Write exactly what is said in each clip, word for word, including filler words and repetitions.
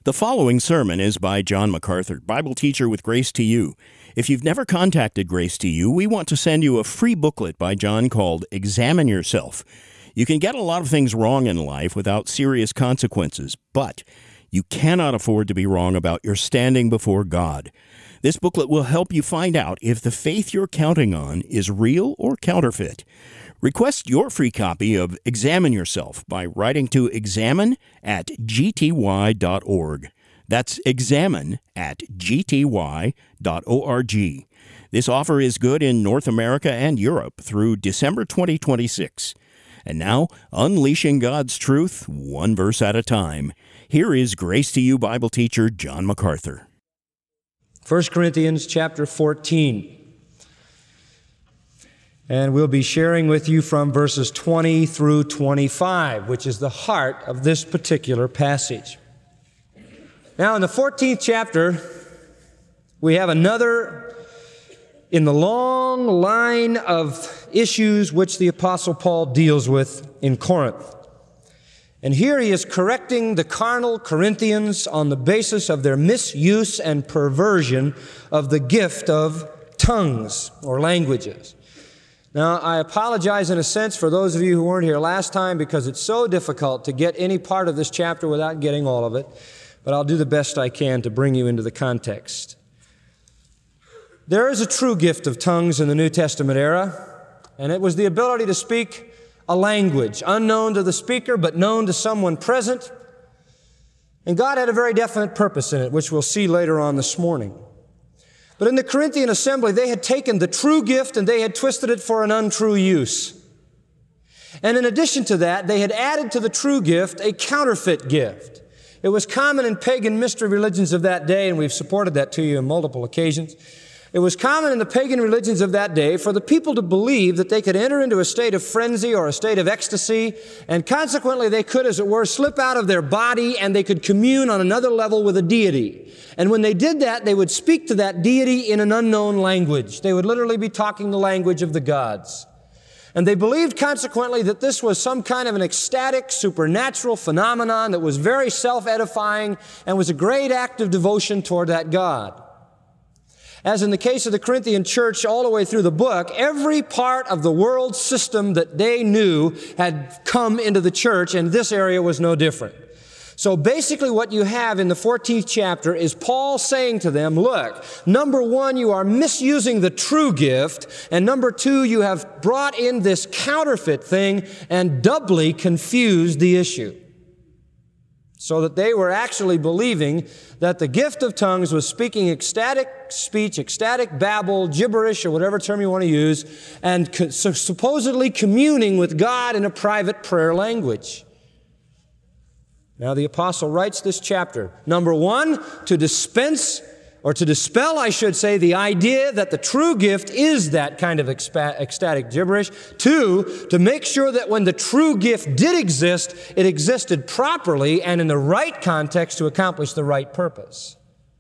The following sermon is by John MacArthur, Bible teacher with Grace to You. If you've never contacted Grace to You, we want to send you a free booklet by John called Examine Yourself. You can get a lot of things wrong in life without serious consequences, but you cannot afford to be wrong about your standing before God. This booklet will help you find out if the faith you're counting on is real or counterfeit. Request your free copy of Examine Yourself by writing to examine at g t y dot org. That's examine at g t y dot org. This offer is good in North America and Europe through December twenty twenty-six. And now, unleashing God's truth, one verse at a time. Here is Grace to You Bible teacher John MacArthur. First Corinthians chapter fourteen. And we'll be sharing with you from verses twenty through twenty-five, which is the heart of this particular passage. Now, in the fourteenth chapter, we have another in the long line of issues which the Apostle Paul deals with in Corinth. And here he is correcting the carnal Corinthians on the basis of their misuse and perversion of the gift of tongues or languages. Now, I apologize in a sense for those of you who weren't here last time because it's so difficult to get any part of this chapter without getting all of it, but I'll do the best I can to bring you into the context. There is a true gift of tongues in the New Testament era, and it was the ability to speak a language unknown to the speaker but known to someone present, and God had a very definite purpose in it, which we'll see later on this morning. But in the Corinthian assembly, they had taken the true gift and they had twisted it for an untrue use. And in addition to that, they had added to the true gift a counterfeit gift. It was common in pagan mystery religions of that day, and we've supported that to you on multiple occasions. It was common in the pagan religions of that day for the people to believe that they could enter into a state of frenzy or a state of ecstasy, and consequently they could, as it were, slip out of their body and they could commune on another level with a deity. And when they did that, they would speak to that deity in an unknown language. They would literally be talking the language of the gods. And they believed, consequently, that this was some kind of an ecstatic, supernatural phenomenon that was very self-edifying and was a great act of devotion toward that God. As in the case of the Corinthian church all the way through the book, every part of the world system that they knew had come into the church, and this area was no different. So basically what you have in the fourteenth chapter is Paul saying to them, look, number one, you are misusing the true gift, and number two, you have brought in this counterfeit thing and doubly confused the issue. So that they were actually believing that the gift of tongues was speaking ecstatic speech, ecstatic babble, gibberish, or whatever term you want to use, and co- so supposedly communing with God in a private prayer language. Now the apostle writes this chapter, number one, to dispense, or to dispel, I should say, the idea that the true gift is that kind of expa- ecstatic gibberish. Two, to make sure that when the true gift did exist, it existed properly and in the right context to accomplish the right purpose.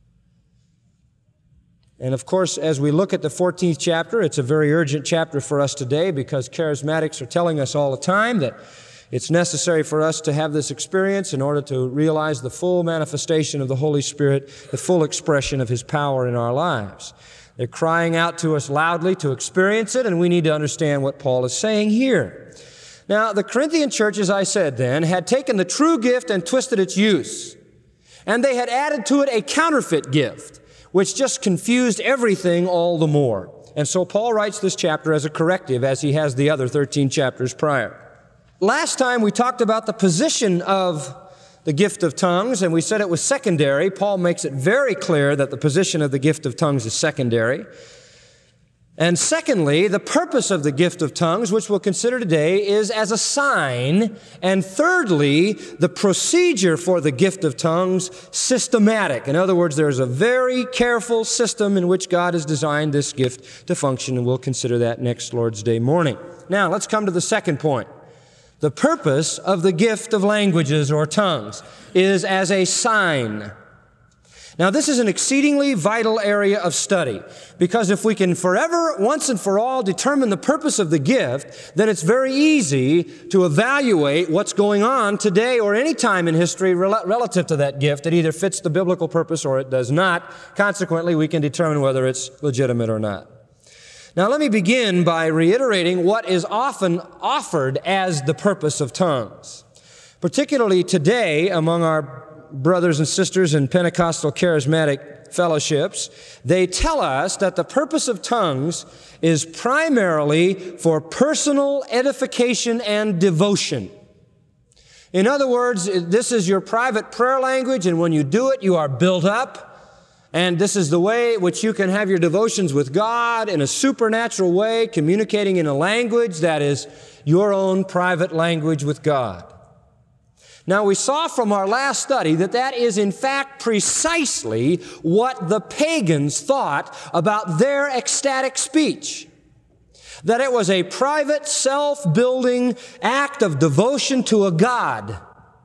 And of course, as we look at the fourteenth chapter, it's a very urgent chapter for us today because charismatics are telling us all the time that it's necessary for us to have this experience in order to realize the full manifestation of the Holy Spirit, the full expression of His power in our lives. They're crying out to us loudly to experience it, and we need to understand what Paul is saying here. Now, the Corinthian church, as I said then, had taken the true gift and twisted its use. And they had added to it a counterfeit gift, which just confused everything all the more. And so Paul writes this chapter as a corrective, as he has the other thirteen chapters prior. Last time we talked about the position of the gift of tongues, and we said it was secondary. Paul makes it very clear that the position of the gift of tongues is secondary. And secondly, the purpose of the gift of tongues, which we'll consider today, is as a sign. And thirdly, the procedure for the gift of tongues, systematic. In other words, there's a very careful system in which God has designed this gift to function, and we'll consider that next Lord's Day morning. Now, let's come to the second point. The purpose of the gift of languages or tongues is as a sign. Now, this is an exceedingly vital area of study, because if we can forever, once and for all, determine the purpose of the gift, then it's very easy to evaluate what's going on today or any time in history rel- relative to that gift. It either fits the biblical purpose or it does not. Consequently, we can determine whether it's legitimate or not. Now, let me begin by reiterating what is often offered as the purpose of tongues. Particularly today, among our brothers and sisters in Pentecostal charismatic fellowships, they tell us that the purpose of tongues is primarily for personal edification and devotion. In other words, this is your private prayer language, and when you do it, you are built up. And this is the way in which you can have your devotions with God in a supernatural way, communicating in a language that is your own private language with God. Now, we saw from our last study that that is in fact precisely what the pagans thought about their ecstatic speech. That it was a private, self-building act of devotion to a God.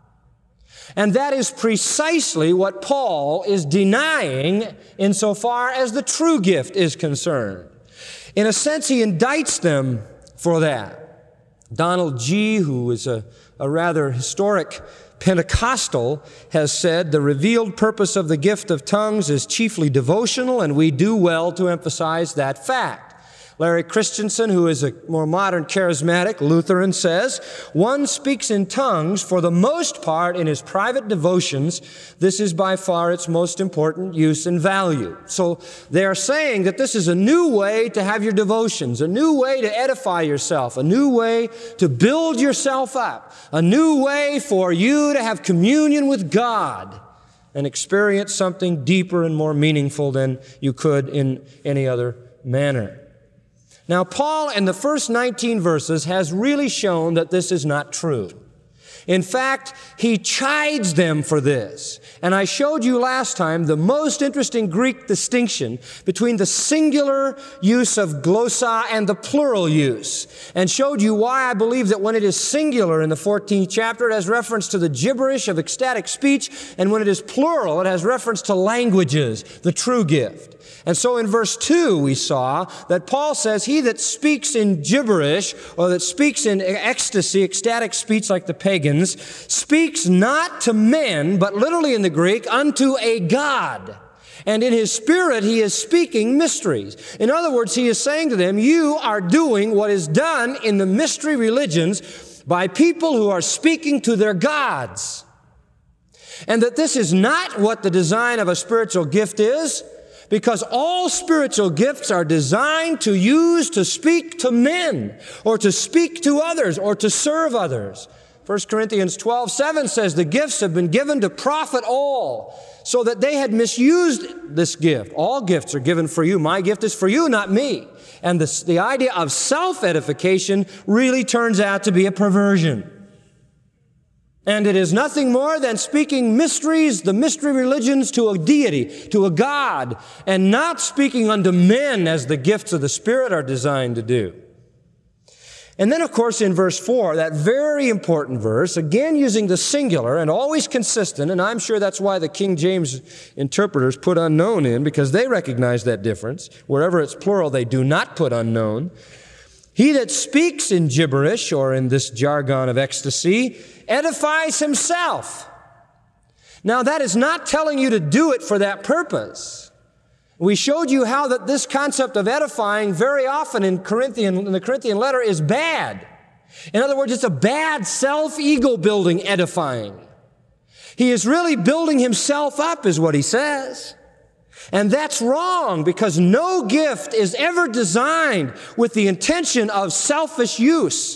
And that is precisely what Paul is denying insofar as the true gift is concerned. In a sense, he indicts them for that. Donald G., who is a A rather historic Pentecostal, has said, the revealed purpose of the gift of tongues is chiefly devotional, and we do well to emphasize that fact. Larry Christensen, who is a more modern charismatic Lutheran, says, one speaks in tongues for the most part in his private devotions. This is by far its most important use and value. So they are saying that this is a new way to have your devotions, a new way to edify yourself, a new way to build yourself up, a new way for you to have communion with God and experience something deeper and more meaningful than you could in any other manner. Now, Paul, in the first nineteen verses, has really shown that this is not true. In fact, he chides them for this. And I showed you last time the most interesting Greek distinction between the singular use of glossa and the plural use, and showed you why I believe that when it is singular in the fourteenth chapter, it has reference to the gibberish of ecstatic speech, and when it is plural, it has reference to languages, the true gift. And so in verse two, we saw that Paul says, he that speaks in gibberish, or that speaks in ecstasy, ecstatic speech like the pagans, speaks not to men, but literally in the Greek, unto a God. And in his spirit, he is speaking mysteries. In other words, he is saying to them, you are doing what is done in the mystery religions by people who are speaking to their gods. And that this is not what the design of a spiritual gift is, because all spiritual gifts are designed to use to speak to men, or to speak to others, or to serve others. First Corinthians twelve seven says the gifts have been given to profit all, so that they had misused this gift. All gifts are given for you. My gift is for you, not me. And the, the idea of self-edification really turns out to be a perversion. And it is nothing more than speaking mysteries, the mystery religions, to a deity, to a God, and not speaking unto men as the gifts of the Spirit are designed to do. And then, of course, in verse four, that very important verse, again using the singular and always consistent, and I'm sure that's why the King James interpreters put unknown in, because they recognize that difference. Wherever it's plural, they do not put unknown. He that speaks in gibberish, or in this jargon of ecstasy, edifies himself. Now, that is not telling you to do it for that purpose. We showed you how that this concept of edifying very often in Corinthian, in the Corinthian letter is bad. In other words, it's a bad self-ego building edifying. He is really building himself up, is what he says. And that's wrong, because no gift is ever designed with the intention of selfish use.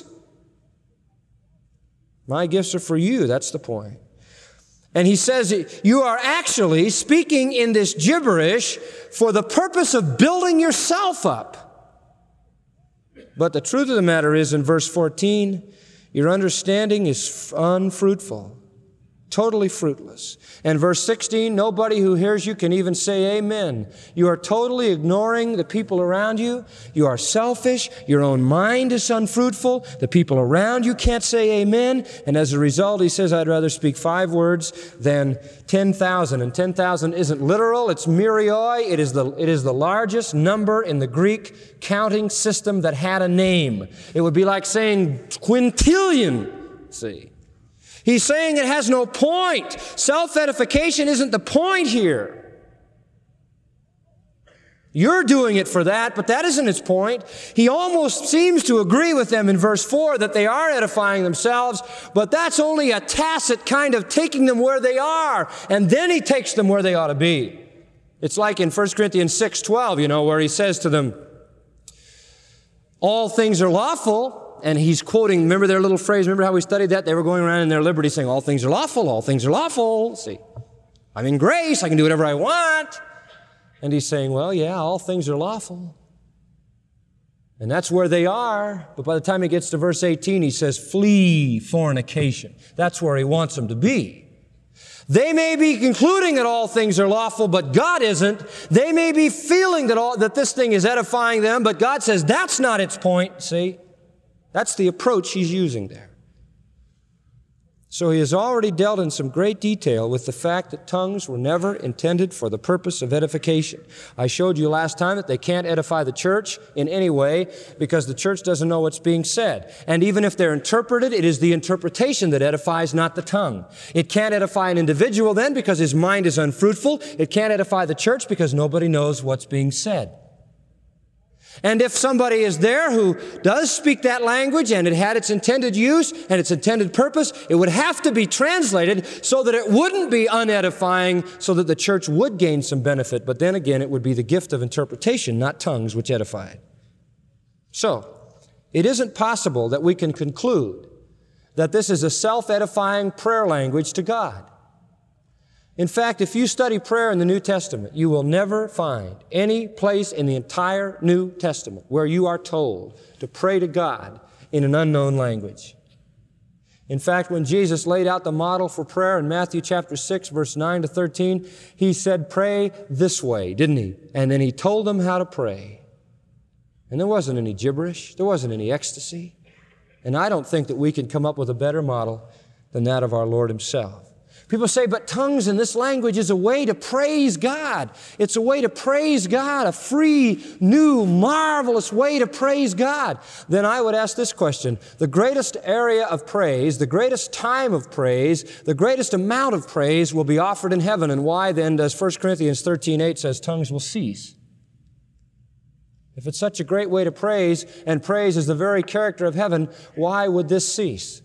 My gifts are for you, that's the point. And he says you are actually speaking in this gibberish for the purpose of building yourself up. But the truth of the matter is, in verse fourteen, your understanding is unfruitful. Totally fruitless. And verse sixteen, nobody who hears you can even say amen. You are totally ignoring the people around you. You are selfish. Your own mind is unfruitful. The people around you can't say amen. And as a result, he says, I'd rather speak five words than ten thousand. And ten thousand isn't literal. It's myrioi. It is the, it is the largest number in the Greek counting system that had a name. It would be like saying quintillion. See? He's saying it has no point. Self-edification isn't the point here. You're doing it for that, but that isn't its point. He almost seems to agree with them in verse four that they are edifying themselves, but that's only a tacit kind of taking them where they are, and then he takes them where they ought to be. It's like in First Corinthians six twelve, you know, where he says to them, all things are lawful. And he's quoting, remember their little phrase, remember how we studied that? They were going around in their liberty saying, all things are lawful, all things are lawful. See, I'm in grace, I can do whatever I want. And he's saying, well, yeah, all things are lawful. And that's where they are. But by the time he gets to verse eighteen, he says, flee fornication. That's where he wants them to be. They may be concluding that all things are lawful, but God isn't. They may be feeling that, all, that this thing is edifying them, but God says that's not its point, see? That's the approach he's using there. So he has already dealt in some great detail with the fact that tongues were never intended for the purpose of edification. I showed you last time that they can't edify the church in any way because the church doesn't know what's being said. And even if they're interpreted, it is the interpretation that edifies, not the tongue. It can't edify an individual then because his mind is unfruitful. It can't edify the church because nobody knows what's being said. And if somebody is there who does speak that language and it had its intended use and its intended purpose, it would have to be translated so that it wouldn't be unedifying, so that the church would gain some benefit. But then again, it would be the gift of interpretation, not tongues, which edified. So, it isn't possible that we can conclude that this is a self-edifying prayer language to God. In fact, if you study prayer in the New Testament, you will never find any place in the entire New Testament where you are told to pray to God in an unknown language. In fact, when Jesus laid out the model for prayer in Matthew chapter six, verse nine to thirteen, he said, pray this way, didn't he? And then he told them how to pray. And there wasn't any gibberish. There wasn't any ecstasy. And I don't think that we can come up with a better model than that of our Lord himself. People say, but tongues in this language is a way to praise God. It's a way to praise God, a free, new, marvelous way to praise God. Then I would ask this question. The greatest area of praise, the greatest time of praise, the greatest amount of praise will be offered in heaven. And why then does First Corinthians thirteen eight says tongues will cease? If it's such a great way to praise, and praise is the very character of heaven, why would this cease?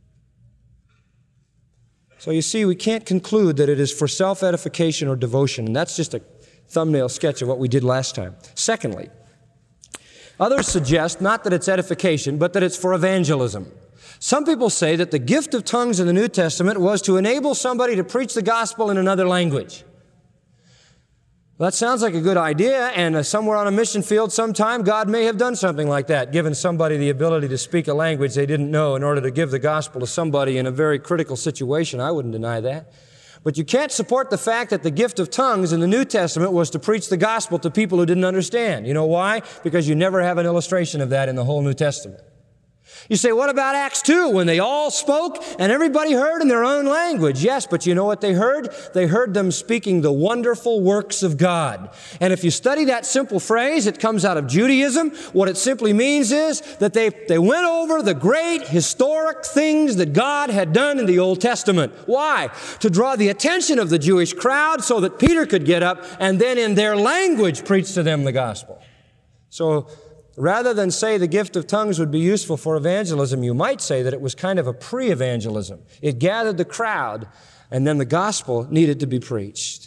So you see, we can't conclude that it is for self-edification or devotion, and that's just a thumbnail sketch of what we did last time. Secondly, others suggest not that it's edification, but that it's for evangelism. Some people say that the gift of tongues in the New Testament was to enable somebody to preach the gospel in another language. Well, that sounds like a good idea, and uh, somewhere on a mission field sometime, God may have done something like that, given somebody the ability to speak a language they didn't know in order to give the gospel to somebody in a very critical situation. I wouldn't deny that. But you can't support the fact that the gift of tongues in the New Testament was to preach the gospel to people who didn't understand. You know why? Because you never have an illustration of that in the whole New Testament. You say, what about Acts two, when they all spoke and everybody heard in their own language? Yes, but you know what they heard? They heard them speaking the wonderful works of God. And if you study that simple phrase, it comes out of Judaism. What it simply means is that they, they went over the great historic things that God had done in the Old Testament. Why? To draw the attention of the Jewish crowd so that Peter could get up and then in their language preach to them the gospel. So, rather than say the gift of tongues would be useful for evangelism, you might say that it was kind of a pre-evangelism. It gathered the crowd, and then the gospel needed to be preached.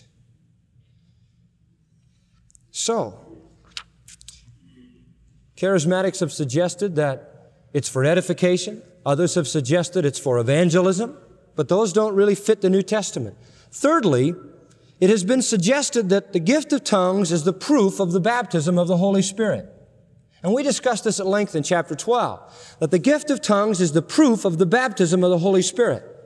So, charismatics have suggested that it's for edification. Others have suggested it's for evangelism, but those don't really fit the New Testament. Thirdly, it has been suggested that the gift of tongues is the proof of the baptism of the Holy Spirit. And we discussed this at length in chapter twelve, that the gift of tongues is the proof of the baptism of the Holy Spirit.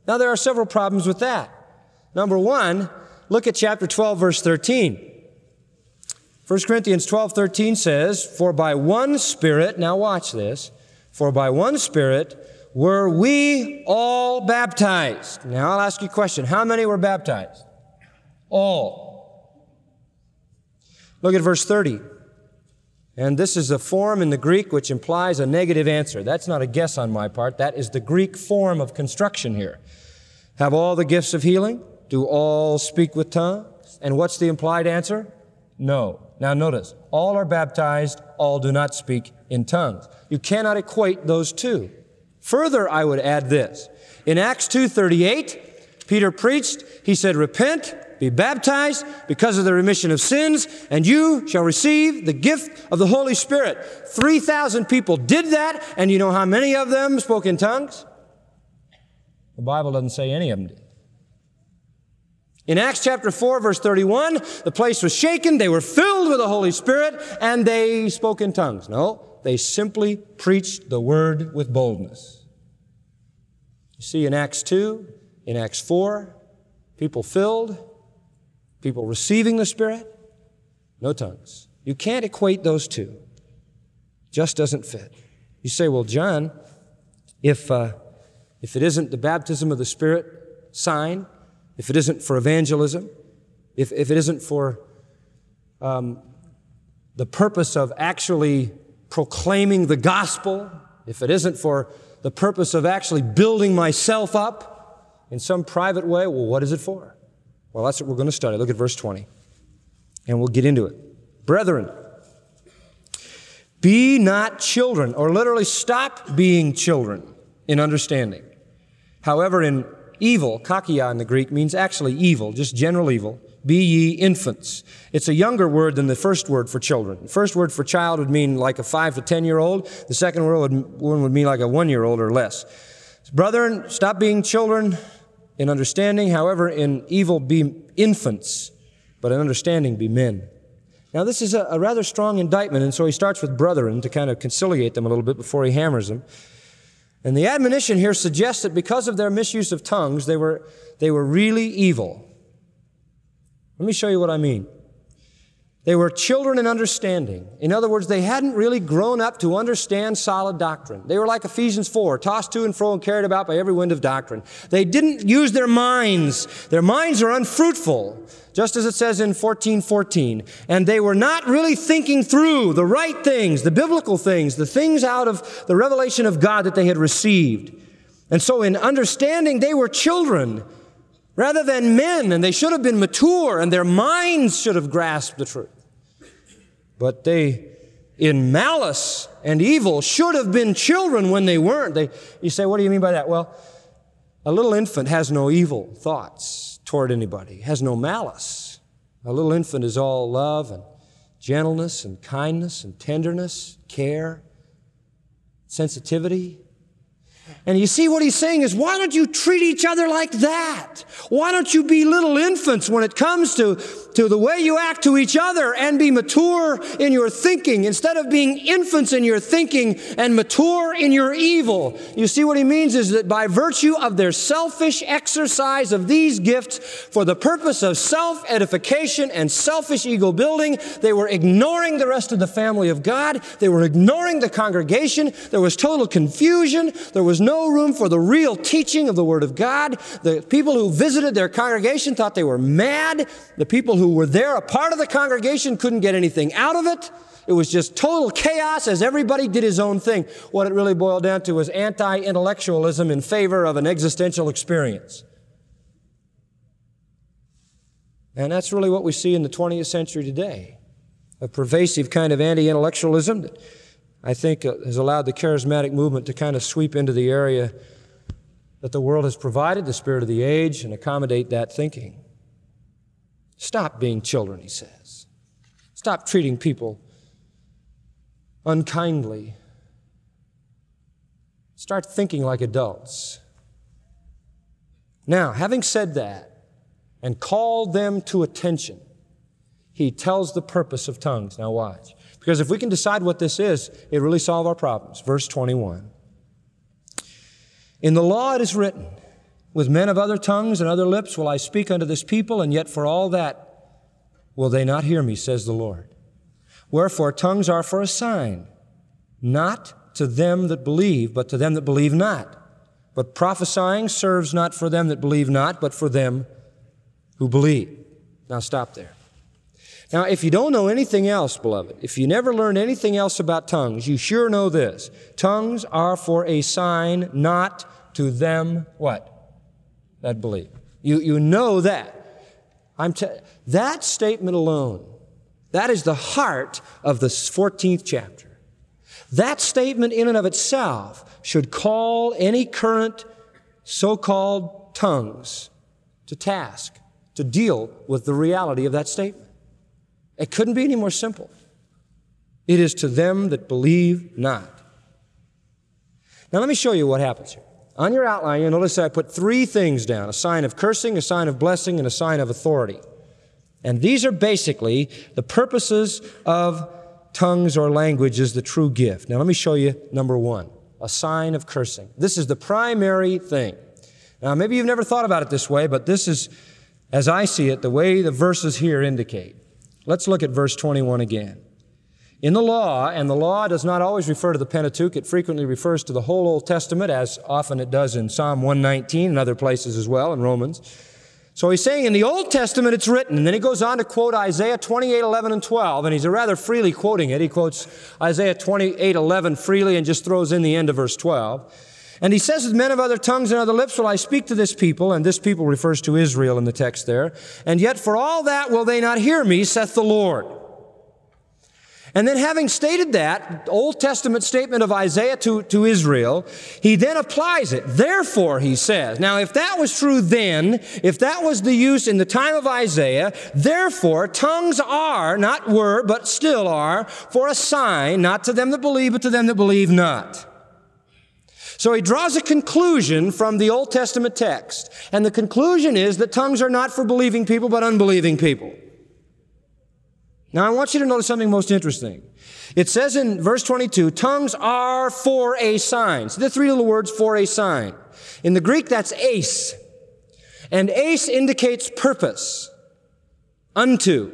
Now, there are several problems with that. Number one, look at chapter twelve, verse thirteen. First Corinthians twelve, thirteen says, "For by one Spirit," now watch this, "for by one Spirit were we all baptized." Now, I'll ask you a question. How many were baptized? All. Look at verse thirty. And this is a form in the Greek which implies a negative answer. That's not a guess on my part. That is the Greek form of construction here. Have all the gifts of healing? Do all speak with tongues? And what's the implied answer? No. Now notice, all are baptized, all do not speak in tongues. You cannot equate those two. Further, I would add this. In Acts two thirty-eight, Peter preached, he said, "Repent, be baptized because of the remission of sins, and you shall receive the gift of the Holy Spirit." three thousand people did that, and you know how many of them spoke in tongues? The Bible doesn't say any of them did. In Acts chapter four, verse thirty-one, the place was shaken, they were filled with the Holy Spirit, and they spoke in tongues. No, they simply preached the word with boldness. You see, in Acts two, in Acts four, people filled, people receiving the Spirit, no tongues. You can't equate those two. Just doesn't fit. You say, well, John, if, uh, if it isn't the baptism of the Spirit sign, if it isn't for evangelism, if, if it isn't for um, the purpose of actually proclaiming the gospel, if it isn't for the purpose of actually building myself up in some private way, well, what is it for? Well, that's what we're going to study. Look at verse twenty, and we'll get into it. Brethren, be not children, or literally stop being children in understanding. However, in evil, kakia in the Greek, means actually evil, just general evil. Be ye infants. It's a younger word than the first word for children. The first word for child would mean like a five to ten-year-old. The second word would, one would mean like a one-year-old or less. Brethren, stop being children in understanding. However, in evil, be infants, but in understanding, be men. Now, this is a, a rather strong indictment, and so he starts with brethren to kind of conciliate them a little bit before he hammers them. And the admonition here suggests that because of their misuse of tongues, they were, they were really evil. Let me show you what I mean. They were children in understanding. In other words, they hadn't really grown up to understand solid doctrine. They were like Ephesians four, tossed to and fro and carried about by every wind of doctrine. They didn't use their minds. Their minds are unfruitful, just as it says in fourteen fourteen. And they were not really thinking through the right things, the biblical things, the things out of the revelation of God that they had received. And so in understanding, they were children rather than men, and they should have been mature, and their minds should have grasped the truth. But they, in malice and evil, should have been children when they weren't. They, you say, what do you mean by that? Well, a little infant has no evil thoughts toward anybody, has no malice. A little infant is all love and gentleness and kindness and tenderness, care, sensitivity. And you see what he's saying is, why don't you treat each other like that? Why don't you be little infants when it comes to, to the way you act to each other and be mature in your thinking instead of being infants in your thinking and mature in your evil? You see what he means is that by virtue of their selfish exercise of these gifts for the purpose of self-edification and selfish ego building, they were ignoring the rest of the family of God. They were ignoring the congregation. There was total confusion. There was no room for the real teaching of the Word of God. The people who visited their congregation thought they were mad. The people who were there, a part of the congregation, couldn't get anything out of it. It was just total chaos as everybody did his own thing. What it really boiled down to was anti-intellectualism in favor of an existential experience. And that's really what we see in the twentieth century today. A pervasive kind of anti-intellectualism that I think has allowed the charismatic movement to kind of sweep into the area that the world has provided, the spirit of the age, and accommodate that thinking. Stop being children, he says. Stop treating people unkindly. Start thinking like adults. Now, having said that and called them to attention, he tells the purpose of tongues. Now watch. Because if we can decide what this is, it really solves our problems. Verse twenty-one. In the law it is written, With men of other tongues and other lips will I speak unto this people, and yet for all that will they not hear me, says the Lord. Wherefore tongues are for a sign, not to them that believe, but to them that believe not. But prophesying serves not for them that believe not, but for them who believe. Now stop there. Now, if you don't know anything else, beloved, if you never learned anything else about tongues, you sure know this. Tongues are for a sign, not to them, what? That believe. You, you know that. I'm te- that statement alone, that is the heart of the fourteenth chapter. That statement in and of itself should call any current so-called tongues to task, to deal with the reality of that statement. It couldn't be any more simple. It is to them that believe not. Now let me show you what happens here. On your outline, you'll notice I put three things down: a sign of cursing, a sign of blessing, and a sign of authority. And these are basically the purposes of tongues or language as the true gift. Now let me show you number one, a sign of cursing. This is the primary thing. Now maybe you've never thought about it this way, but this is, as I see it, the way the verses here indicate. Let's look at verse twenty-one again. In the law, and the law does not always refer to the Pentateuch, it frequently refers to the whole Old Testament, as often it does in Psalm one nineteen and other places as well, in Romans. So he's saying in the Old Testament it's written, and then he goes on to quote Isaiah twenty-eight, eleven, and twelve, and he's rather freely quoting it. He quotes Isaiah twenty-eight, eleven freely and just throws in the end of verse twelve. And he says, with men of other tongues and other lips will I speak to this people, and this people refers to Israel in the text there, and yet for all that will they not hear me, saith the Lord. And then having stated that Old Testament statement of Isaiah to, to Israel, he then applies it. Therefore, he says, now if that was true then, if that was the use in the time of Isaiah, therefore tongues are, not were, but still are, for a sign, not to them that believe, but to them that believe not. So he draws a conclusion from the Old Testament text. And the conclusion is that tongues are not for believing people, but unbelieving people. Now I want you to notice something most interesting. It says in verse twenty-two, tongues are for a sign. So the three little words, for a sign. In the Greek, that's eis. And eis indicates purpose. Unto.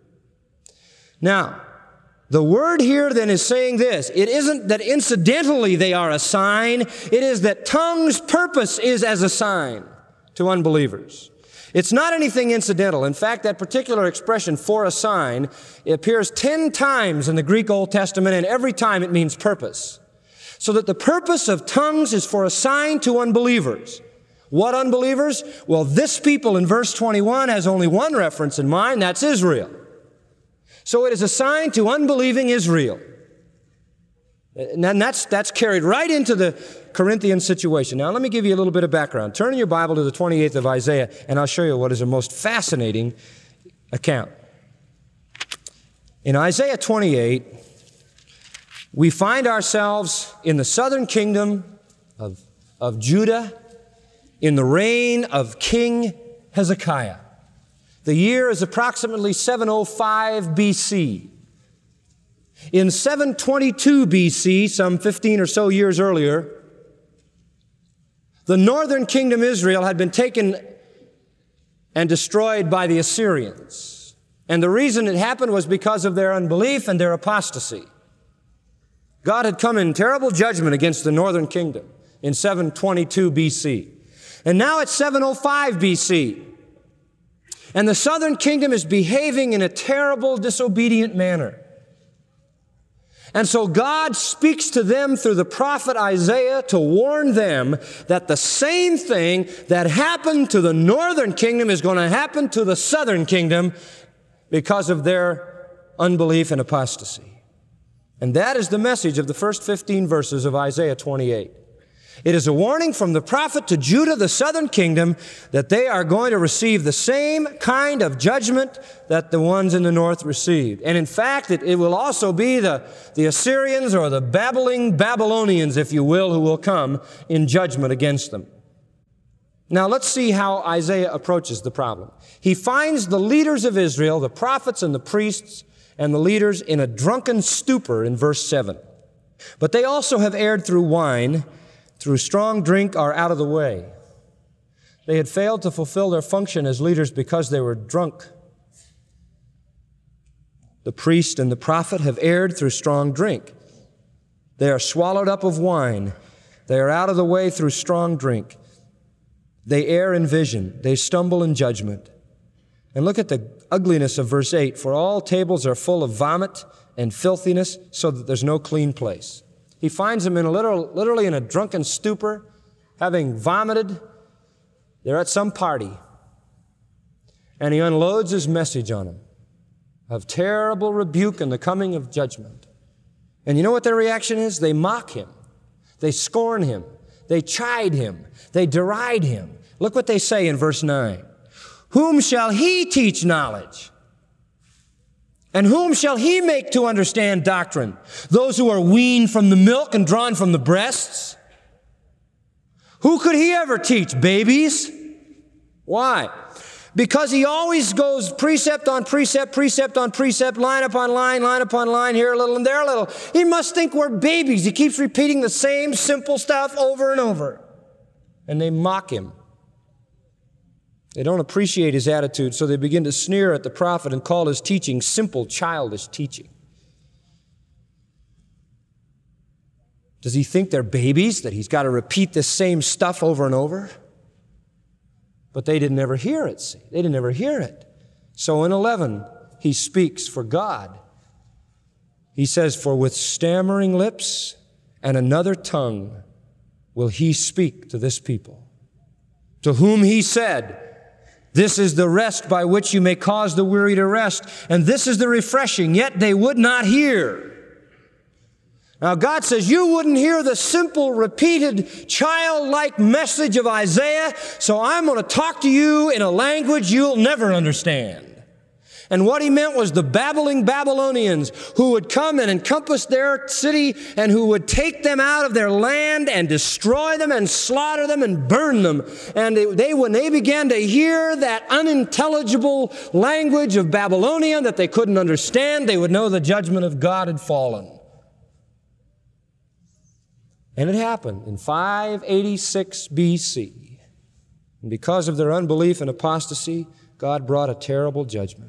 Now, the word here then is saying this. It isn't that incidentally they are a sign. It is that tongues' purpose is as a sign to unbelievers. It's not anything incidental. In fact, that particular expression, for a sign, it appears ten times in the Greek Old Testament, and every time it means purpose. So that the purpose of tongues is for a sign to unbelievers. What unbelievers? Well, this people in verse twenty-one has only one reference in mind, that's Israel. So it is a sign to unbelieving Israel. And that's, that's carried right into the Corinthian situation. Now, let me give you a little bit of background. Turn in your Bible to the twenty-eighth of Isaiah, and I'll show you what is a most fascinating account. In Isaiah twenty-eight, we find ourselves in the southern kingdom of, of Judah in the reign of King Hezekiah. The year is approximately seven oh five B C. In seven twenty-two B C, some fifteen or so years earlier, the northern kingdom Israel had been taken and destroyed by the Assyrians. And the reason it happened was because of their unbelief and their apostasy. God had come in terrible judgment against the northern kingdom in seven twenty-two B C. And now it's seven oh five B C. And the southern kingdom is behaving in a terrible, disobedient manner. And so God speaks to them through the prophet Isaiah to warn them that the same thing that happened to the northern kingdom is going to happen to the southern kingdom because of their unbelief and apostasy. And that is the message of the first fifteen verses of Isaiah twenty-eight. It is a warning from the prophet to Judah, the southern kingdom, that they are going to receive the same kind of judgment that the ones in the north received. And in fact, it, it will also be the, the Assyrians or the babbling Babylonians, if you will, who will come in judgment against them. Now let's see how Isaiah approaches the problem. He finds the leaders of Israel, the prophets and the priests and the leaders, in a drunken stupor in verse seven. But they also have erred through wine, through strong drink are out of the way. They had failed to fulfill their function as leaders because they were drunk. The priest and the prophet have erred through strong drink. They are swallowed up of wine. They are out of the way through strong drink. They err in vision. They stumble in judgment. And look at the ugliness of verse eight. For all tables are full of vomit and filthiness, so that there's no clean place. He finds them in a literal, literally in a drunken stupor, having vomited. They're at some party. And he unloads his message on them of terrible rebuke and the coming of judgment. And you know what their reaction is? They mock him. They scorn him. They chide him. They deride him. Look what they say in verse nine. Whom shall he teach knowledge? And whom shall he make to understand doctrine? Those who are weaned from the milk and drawn from the breasts? Who could he ever teach? Babies? Why? Because he always goes precept on precept, precept on precept, line upon line, line upon line, here a little and there a little. He must think we're babies. He keeps repeating the same simple stuff over and over. And they mock him. They don't appreciate his attitude, so they begin to sneer at the prophet and call his teaching simple, childish teaching. Does he think they're babies, that he's got to repeat the same stuff over and over? But they didn't ever hear it, see. They didn't ever hear it. So in eleven, he speaks for God. He says, for with stammering lips and another tongue will he speak to this people, to whom he said, this is the rest by which you may cause the weary to rest, and this is the refreshing, yet they would not hear. Now God says, you wouldn't hear the simple, repeated, childlike message of Isaiah, so I'm going to talk to you in a language you'll never understand. And what he meant was the babbling Babylonians who would come and encompass their city and who would take them out of their land and destroy them and slaughter them and burn them. And they, when they began to hear that unintelligible language of Babylonian that they couldn't understand, they would know the judgment of God had fallen. And it happened in five eighty-six B C. And because of their unbelief and apostasy, God brought a terrible judgment.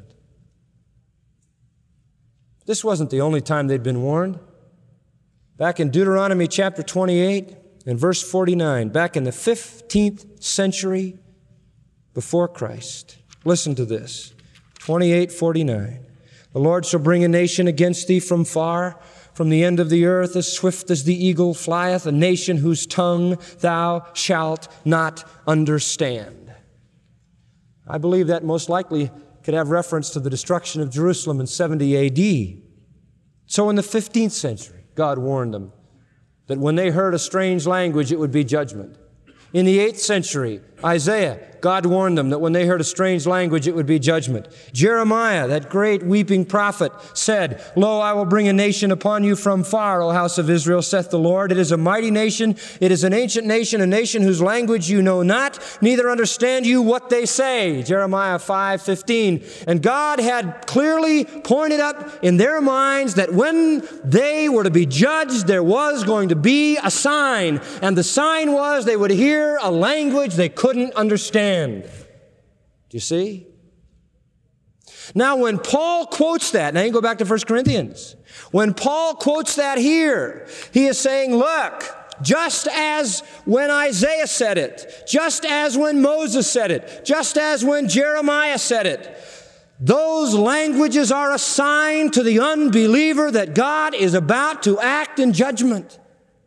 This wasn't the only time they'd been warned. Back in Deuteronomy chapter twenty-eight and verse forty-nine, back in the fifteenth century before Christ, listen to this, twenty-eight forty-nine. The Lord shall bring a nation against thee from far, from the end of the earth, as swift as the eagle flieth, a nation whose tongue thou shalt not understand. I believe that most likely could have reference to the destruction of Jerusalem in seventy A D. So in the fifteenth century, God warned them that when they heard a strange language, it would be judgment. In the eighth century, Isaiah, God warned them that when they heard a strange language, it would be judgment. Jeremiah, that great weeping prophet, said, Lo, I will bring a nation upon you from far, O house of Israel, saith the Lord. It is a mighty nation. It is an ancient nation, a nation whose language you know not, neither understand you what they say. Jeremiah five fifteen. And God had clearly pointed up in their minds that when they were to be judged, there was going to be a sign. And the sign was they would hear a language they couldn't understand. Do you see? Now, when Paul quotes that, now you go back to First Corinthians. When Paul quotes that here, he is saying, look, just as when Isaiah said it, just as when Moses said it, just as when Jeremiah said it, those languages are a sign to the unbeliever that God is about to act in judgment.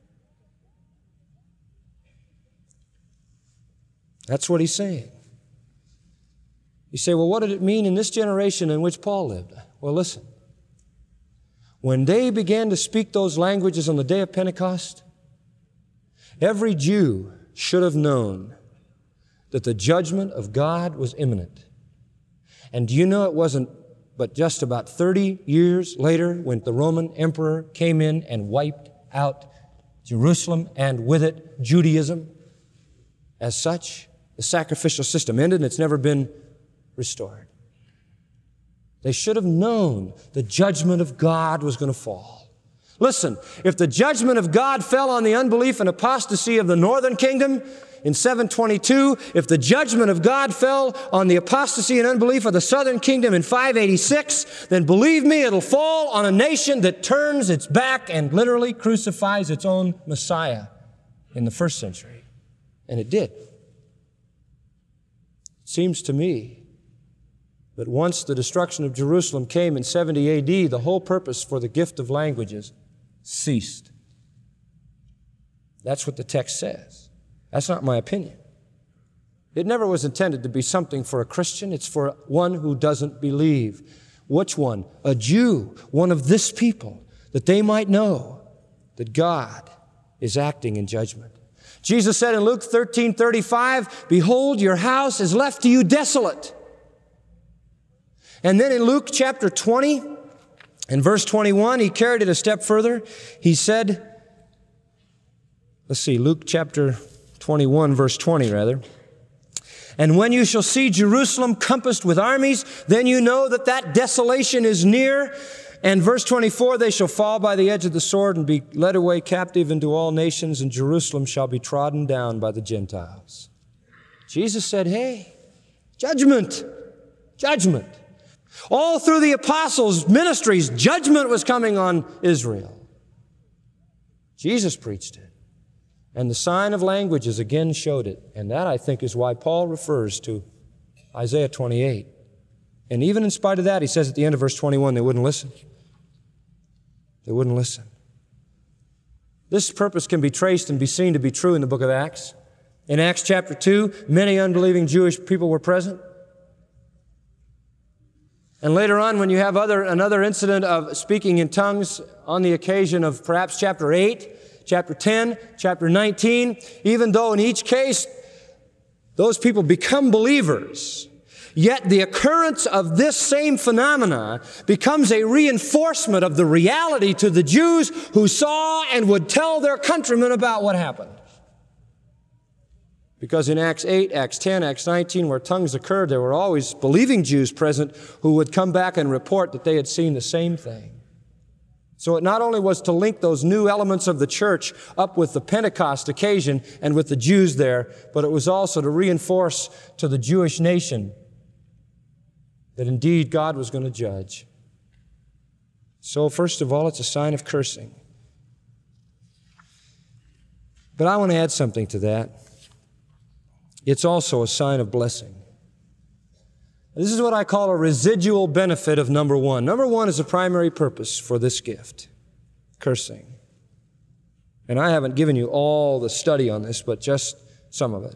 That's what he's saying. You say, well, what did it mean in this generation in which Paul lived? Well, listen. When they began to speak those languages on the day of Pentecost, every Jew should have known that the judgment of God was imminent. And do you know it wasn't but just about thirty years later when the Roman emperor came in and wiped out Jerusalem and with it Judaism as such? The sacrificial system ended and it's never been restored. They should have known the judgment of God was going to fall. Listen, if the judgment of God fell on the unbelief and apostasy of the northern kingdom, in seven twenty-two, if the judgment of God fell on the apostasy and unbelief of the southern kingdom in five eighty-six, then believe me, it'll fall on a nation that turns its back and literally crucifies its own Messiah in the first century. And it did. It seems to me that once the destruction of Jerusalem came in seventy A D, the whole purpose for the gift of languages ceased. That's what the text says. That's not my opinion. It never was intended to be something for a Christian. It's for one who doesn't believe. Which one? A Jew, one of this people, that they might know that God is acting in judgment. Jesus said in Luke thirteen thirty-five, behold, your house is left to you desolate. And then in Luke chapter twenty, in verse twenty-one, he carried it a step further. He said, let's see, Luke chapter twenty-one, verse twenty, rather. And when you shall see Jerusalem compassed with armies, then you know that that desolation is near. And verse twenty-four, they shall fall by the edge of the sword and be led away captive into all nations, and Jerusalem shall be trodden down by the Gentiles. Jesus said, hey, judgment, judgment. All through the apostles' ministries, judgment was coming on Israel. Jesus preached it. And the sign of languages again showed it. And that, I think, is why Paul refers to Isaiah twenty-eight. And even in spite of that, he says at the end of verse twenty-one, they wouldn't listen. They wouldn't listen. This purpose can be traced and be seen to be true in the book of Acts. In Acts chapter two, many unbelieving Jewish people were present. And later on, when you have other, another incident of speaking in tongues on the occasion of perhaps chapter eight, chapter ten, chapter nineteen, even though in each case those people become believers, yet the occurrence of this same phenomena becomes a reinforcement of the reality to the Jews who saw and would tell their countrymen about what happened. Because in Acts eight, Acts ten, Acts nineteen, where tongues occurred, there were always believing Jews present who would come back and report that they had seen the same thing. So it not only was to link those new elements of the church up with the Pentecost occasion and with the Jews there, but it was also to reinforce to the Jewish nation that indeed God was going to judge. So first of all, it's a sign of cursing. But I want to add something to that. It's also a sign of blessing. This is what I call a residual benefit of number one. Number one is the primary purpose for this gift, cursing. And I haven't given you all the study on this, but just some of it.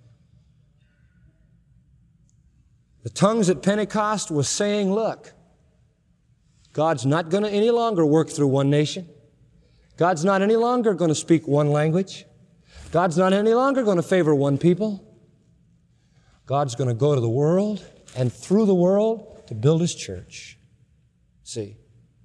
The tongues at Pentecost was saying, look, God's not going to any longer work through one nation. God's not any longer going to speak one language. God's not any longer going to favor one people. God's going to go to the world and through the world to build His church. See,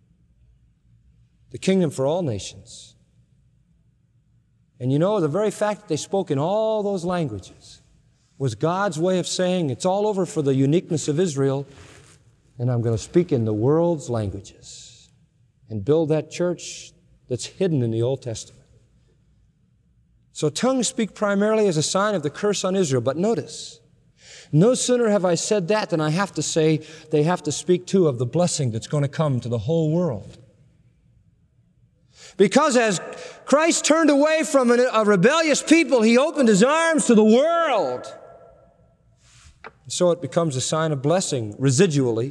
the kingdom for all nations. And you know, the very fact that they spoke in all those languages was God's way of saying, it's all over for the uniqueness of Israel, and I'm going to speak in the world's languages and build that church that's hidden in the Old Testament. So tongues speak primarily as a sign of the curse on Israel. But notice, no sooner have I said that than I have to say they have to speak too of the blessing that's going to come to the whole world. Because as Christ turned away from a rebellious people, He opened His arms to the world. So it becomes a sign of blessing residually.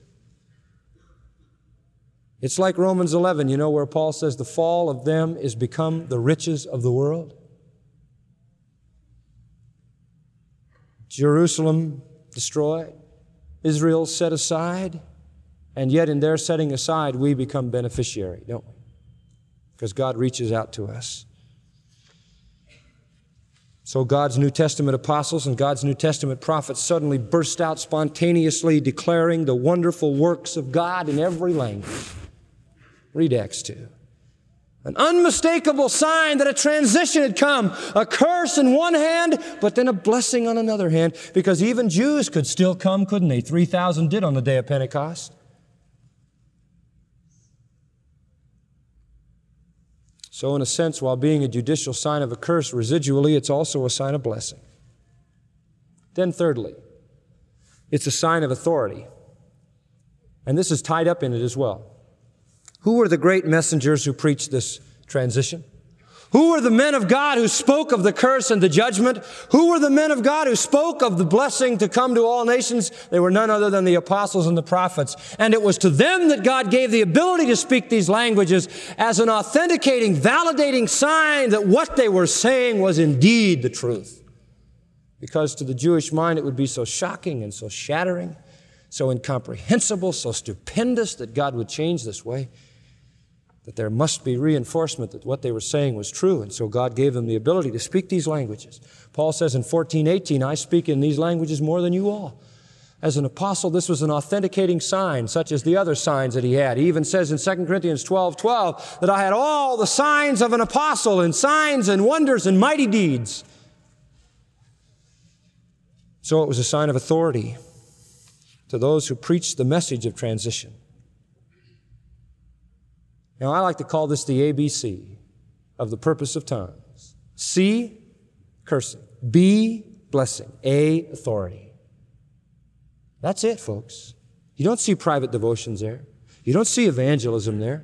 It's like Romans eleven, you know, where Paul says the fall of them is become the riches of the world. Jerusalem destroyed, Israel set aside, and yet in their setting aside, we become beneficiary, don't we? Because God reaches out to us. So God's New Testament apostles and God's New Testament prophets suddenly burst out spontaneously declaring the wonderful works of God in every language. Read Acts two. An unmistakable sign that a transition had come. A curse in one hand, but then a blessing on another hand. Because even Jews could still come, couldn't they? three thousand did on the day of Pentecost. So in a sense, while being a judicial sign of a curse, residually, it's also a sign of blessing. Then thirdly, it's a sign of authority. And this is tied up in it as well. Who were the great messengers who preached this transition? Who were the men of God who spoke of the curse and the judgment? Who were the men of God who spoke of the blessing to come to all nations? They were none other than the apostles and the prophets. And it was to them that God gave the ability to speak these languages as an authenticating, validating sign that what they were saying was indeed the truth. Because to the Jewish mind it would be so shocking and so shattering, so incomprehensible, so stupendous that God would change this way, that there must be reinforcement that what they were saying was true, and so God gave them the ability to speak these languages. Paul says in fourteen eighteen, I speak in these languages more than you all. As an apostle, this was an authenticating sign, such as the other signs that he had. He even says in Second Corinthians twelve twelve that I had all the signs of an apostle and signs and wonders and mighty deeds. So it was a sign of authority to those who preached the message of transition. Now, I like to call this the A B C of the purpose of tongues. C, cursing. B, blessing. A, authority. That's it, folks. You don't see private devotions there. You don't see evangelism there.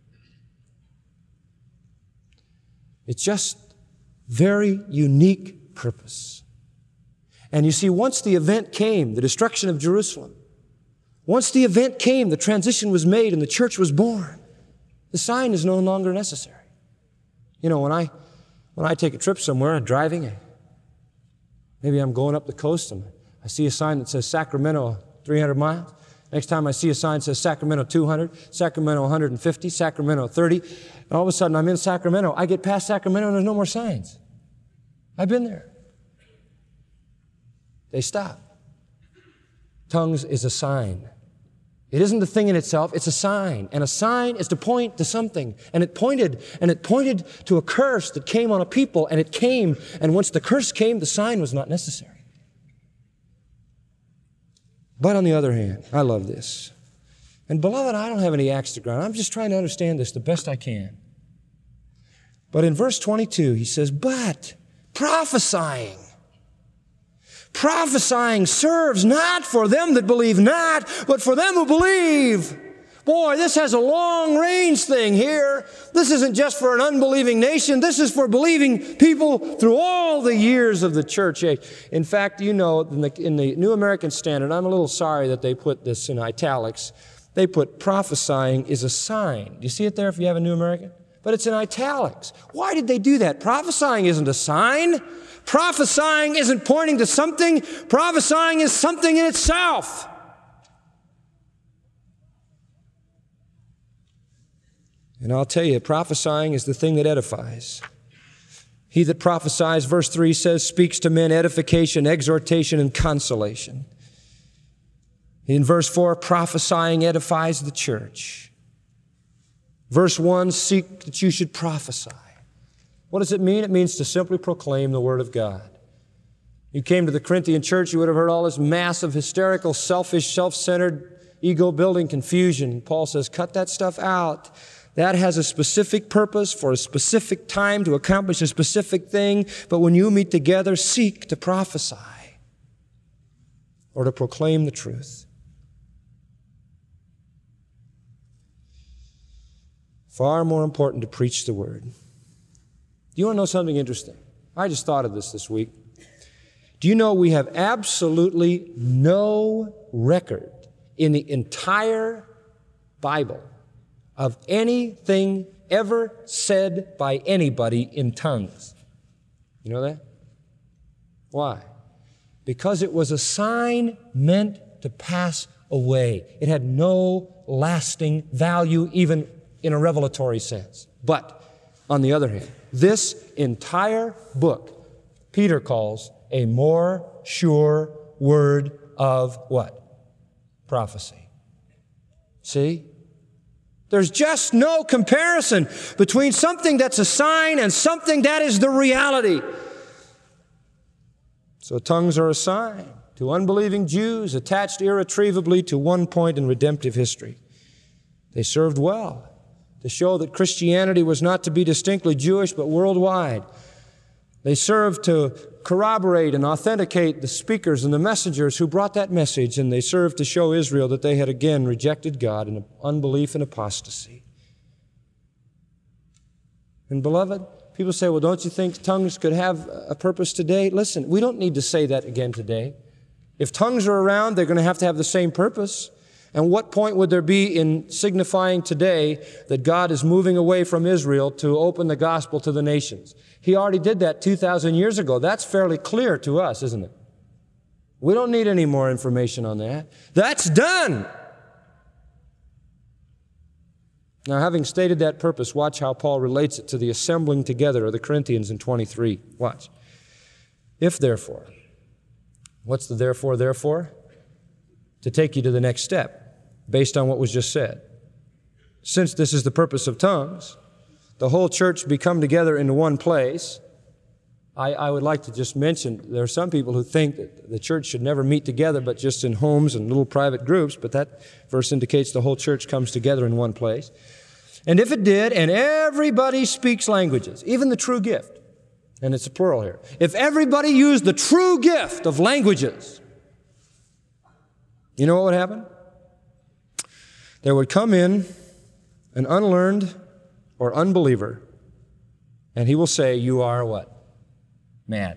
It's just very unique purpose. And you see, once the event came, the destruction of Jerusalem, once the event came, the transition was made and the church was born, the sign is no longer necessary. You know, when I when I take a trip somewhere, I'm driving, maybe I'm going up the coast and I see a sign that says Sacramento three hundred miles. Next time I see a sign that says Sacramento two hundred, Sacramento one hundred fifty, Sacramento thirty, and all of a sudden I'm in Sacramento. I get past Sacramento and there's no more signs. I've been there. They stop. Tongues is a sign. It isn't the thing in itself, it's a sign. And a sign is to point to something. And it pointed, and it pointed to a curse that came on a people, and it came. And once the curse came, the sign was not necessary. But on the other hand, I love this. And beloved, I don't have any axe to grind. I'm just trying to understand this the best I can. But in verse twenty-two, he says, but prophesying. Prophesying serves not for them that believe not, but for them who believe. Boy, this has a long-range thing here. This isn't just for an unbelieving nation. This is for believing people through all the years of the church age. In fact, you know, in the, in the New American Standard, I'm a little sorry that they put this in italics. They put prophesying is a sign. Do you see it there if you have a New American? But it's in italics. Why did they do that? Prophesying isn't a sign. Prophesying isn't pointing to something. Prophesying is something in itself. And I'll tell you, prophesying is the thing that edifies. He that prophesies, verse three says, speaks to men edification, exhortation, and consolation. In verse four, prophesying edifies the church. Verse one, seek that you should prophesy. What does it mean? It means to simply proclaim the Word of God. You came to the Corinthian church, you would have heard all this massive, hysterical, selfish, self-centered, ego-building confusion. Paul says, cut that stuff out. That has a specific purpose for a specific time to accomplish a specific thing. But when you meet together, seek to prophesy or to proclaim the truth. Far more important to preach the Word. Do you want to know something interesting? I just thought of this this week. Do you know we have absolutely no record in the entire Bible of anything ever said by anybody in tongues? You know that? Why? Because it was a sign meant to pass away. It had no lasting value even in a revelatory sense. But on the other hand, this entire book, Peter calls a more sure word of what? Prophecy. See? There's just no comparison between something that's a sign and something that is the reality. So tongues are a sign to unbelieving Jews attached irretrievably to one point in redemptive history. They served well. to show that Christianity was not to be distinctly Jewish but worldwide. They served to corroborate and authenticate the speakers and the messengers who brought that message, and they served to show Israel that they had again rejected God in unbelief and apostasy. And beloved, people say, well, don't you think tongues could have a purpose today? Listen, we don't need to say that again today. If tongues are around, they're going to have to have the same purpose. And what point would there be in signifying today that God is moving away from Israel to open the gospel to the nations? He already did that two thousand years ago. That's fairly clear to us, isn't it? We don't need any more information on that. That's done. Now, having stated that purpose, watch how Paul relates it to the assembling together of the Corinthians in twenty-three. Watch. If therefore, what's the therefore, therefore? To take you to the next step, based on what was just said. Since this is the purpose of tongues, the whole church be come together into one place. I, I would like to just mention, there are some people who think that the church should never meet together, but just in homes and little private groups, but that verse indicates the whole church comes together in one place. And if it did, and everybody speaks languages, even the true gift, and it's a plural here, if everybody used the true gift of languages, you know what would happen? There would come in an unlearned or unbeliever, and he will say, you are what? Mad.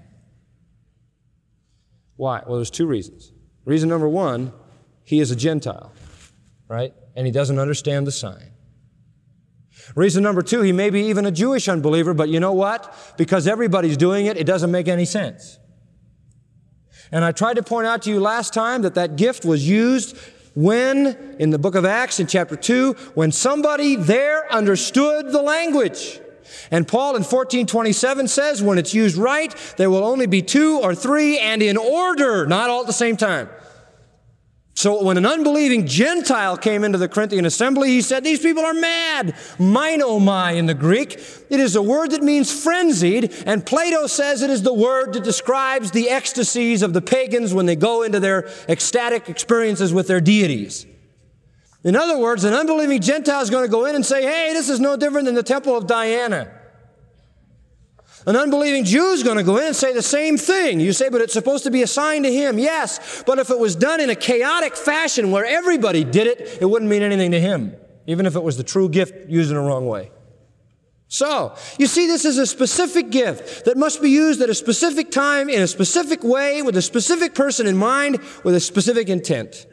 Why? Well, there's two reasons. Reason number one, he is a Gentile, right? And he doesn't understand the sign. Reason number two, he may be even a Jewish unbeliever, but you know what? Because everybody's doing it, it doesn't make any sense. And I tried to point out to you last time that that gift was used when, in the book of Acts, in chapter two, when somebody there understood the language. And Paul in fourteen twenty-seven says, when it's used right, there will only be two or three, and in order, not all at the same time. So when an unbelieving Gentile came into the Corinthian assembly, he said, these people are mad. Mainomai in the Greek. It is a word that means frenzied, and Plato says it is the word that describes the ecstasies of the pagans when they go into their ecstatic experiences with their deities. In other words, an unbelieving Gentile is going to go in and say, hey, this is no different than the temple of Diana. An unbelieving Jew is going to go in and say the same thing. You say, but it's supposed to be a sign to him. Yes, but if it was done in a chaotic fashion where everybody did it, it wouldn't mean anything to him, even if it was the true gift used in the wrong way. So, you see, this is a specific gift that must be used at a specific time, in a specific way, with a specific person in mind, with a specific intent.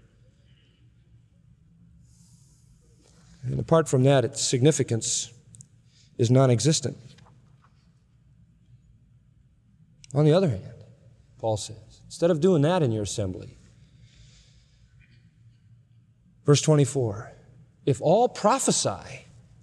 And apart from that, its significance is non-existent. On the other hand, Paul says, instead of doing that in your assembly, verse twenty-four, if all prophesy,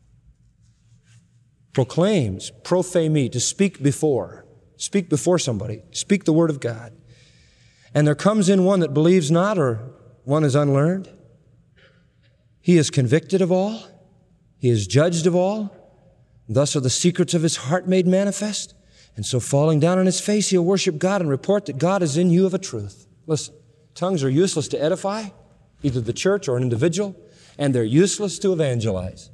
proclaims, prophemi, to speak before, speak before somebody, speak the word of God, and there comes in one that believes not, or one is unlearned, he is convicted of all, he is judged of all, thus are the secrets of his heart made manifest. And so falling down on his face, he'll worship God and report that God is in you of a truth. Listen, tongues are useless to edify, either the church or an individual, and they're useless to evangelize.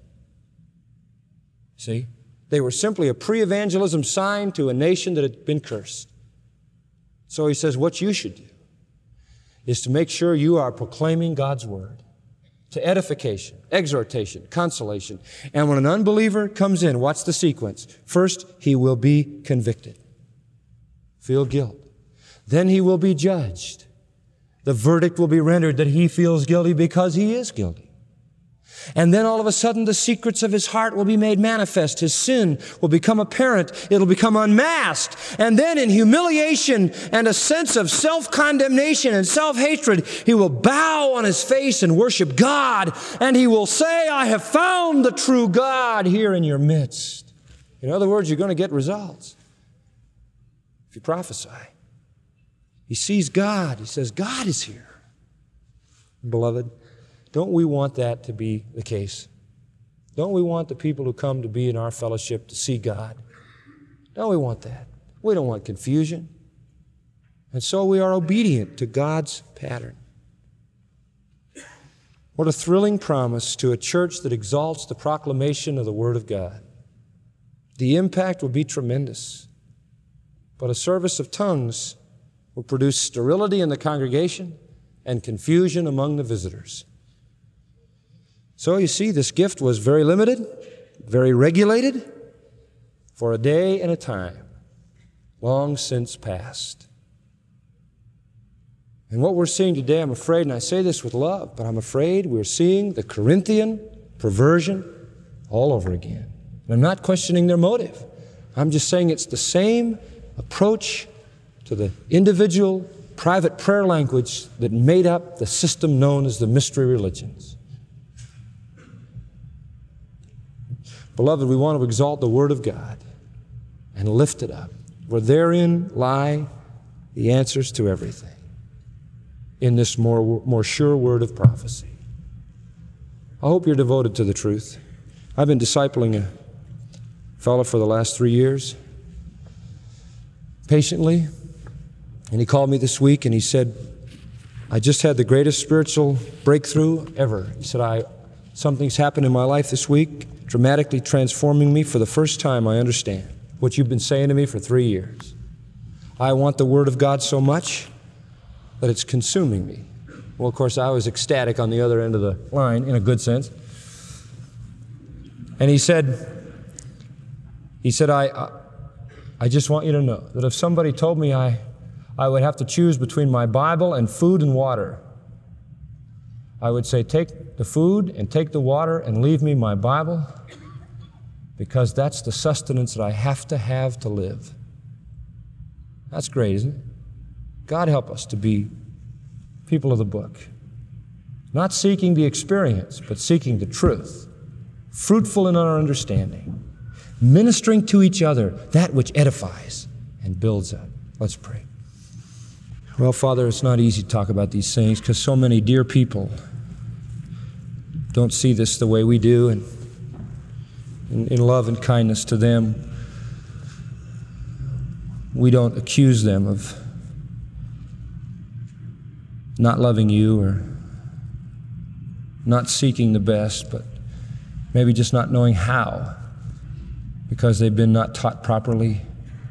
See? They were simply a pre-evangelism sign to a nation that had been cursed. So he says what you should do is to make sure you are proclaiming God's word to edification, exhortation, consolation. And when an unbeliever comes in, watch the sequence. First, he will be convicted. Feel guilt. Then he will be judged. The verdict will be rendered that he feels guilty because he is guilty. And then all of a sudden the secrets of his heart will be made manifest. His sin will become apparent. It'll become unmasked. And then in humiliation and a sense of self-condemnation and self-hatred, he will bow on his face and worship God. And he will say, I have found the true God here in your midst. In other words, you're going to get results if you prophesy. He sees God. He says, God is here. Beloved, don't we want that to be the case? Don't we want the people who come to be in our fellowship to see God? Don't we want that? We don't want confusion. And so we are obedient to God's pattern. What a thrilling promise to a church that exalts the proclamation of the Word of God. The impact will be tremendous. But a service of tongues will produce sterility in the congregation and confusion among the visitors. So you see, this gift was very limited, very regulated, for a day and a time, long since past. And what we're seeing today, I'm afraid, and I say this with love, but I'm afraid we're seeing the Corinthian perversion all over again. And I'm not questioning their motive. I'm just saying it's the same approach to the individual, private prayer language that made up the system known as the mystery religions. Beloved, we want to exalt the Word of God and lift it up, for therein lie the answers to everything, in this more, more sure word of prophecy. I hope you're devoted to the truth. I've been discipling a fellow for the last three years, patiently, and he called me this week and he said, I just had the greatest spiritual breakthrough ever. He said, I, something's happened in my life this week, dramatically transforming me. For the first time, I understand what you've been saying to me for three years. I want the Word of God so much that it's consuming me. Well, of course, I was ecstatic on the other end of the line, in a good sense. And he said, he said, I, I, I just want you to know that if somebody told me I, I would have to choose between my Bible and food and water, I would say, take the food and take the water and leave me my Bible, because that's the sustenance that I have to have to live. That's great, isn't it? God help us to be people of the book, not seeking the experience, but seeking the truth, fruitful in our understanding, ministering to each other that which edifies and builds up. Let's pray. Well, Father, it's not easy to talk about these things because so many dear people don't see this the way we do, and in, in love and kindness to them, we don't accuse them of not loving you or not seeking the best, but maybe just not knowing how, because they've been not taught properly.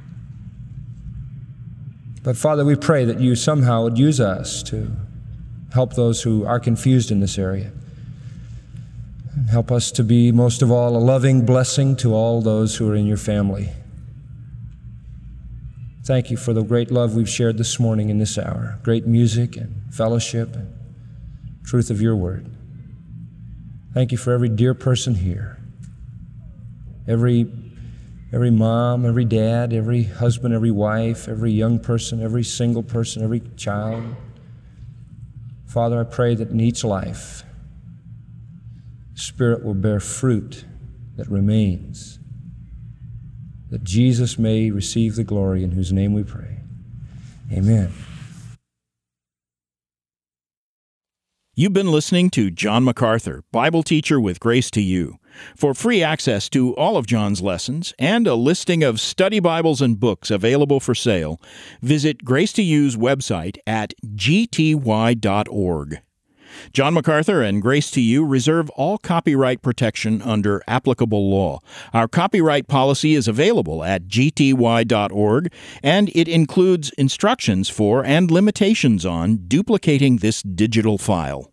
But Father, we pray that you somehow would use us to help those who are confused in this area. And help us to be, most of all, a loving blessing to all those who are in your family. Thank you for the great love we've shared this morning in this hour, great music and fellowship and truth of your word. Thank you for every dear person here, every, every mom, every dad, every husband, every wife, every young person, every single person, every child. Father, I pray that in each life, Spirit will bear fruit that remains, that Jesus may receive the glory, in whose name we pray. Amen. You've been listening to John MacArthur, Bible teacher with Grace to You. For free access to all of John's lessons and a listing of study Bibles and books available for sale, visit Grace to You's website at g t y dot org. John MacArthur and Grace to You reserve all copyright protection under applicable law. Our copyright policy is available at g t y dot org, and it includes instructions for and limitations on duplicating this digital file.